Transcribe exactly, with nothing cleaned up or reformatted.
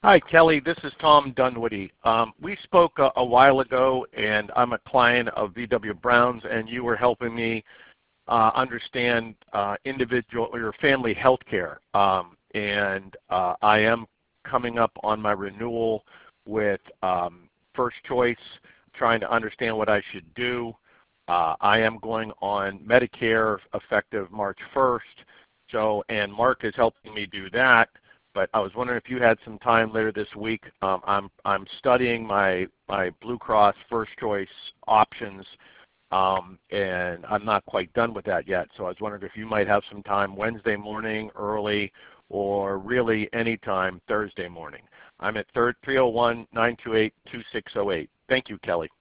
Hi, Kelly. This is Tom Dunwoody. Um, we spoke a, a while ago, and I'm a client of V W Brown's, and you were helping me uh, understand uh, individual or family health care. Um, and uh, I am coming up on my renewal with um, First Choice, trying to understand what I should do. Uh, I am going on Medicare effective March first, so and Mark is helping me do that. But I was wondering if you had some time later this week. Um, I'm I'm studying my my Blue Cross First Choice options, um, and I'm not quite done with that yet. So I was wondering if you might have some time Wednesday morning early, or really any time Thursday morning. I'm at three oh one, nine two eight, two six oh eight. Thank you, Kelly.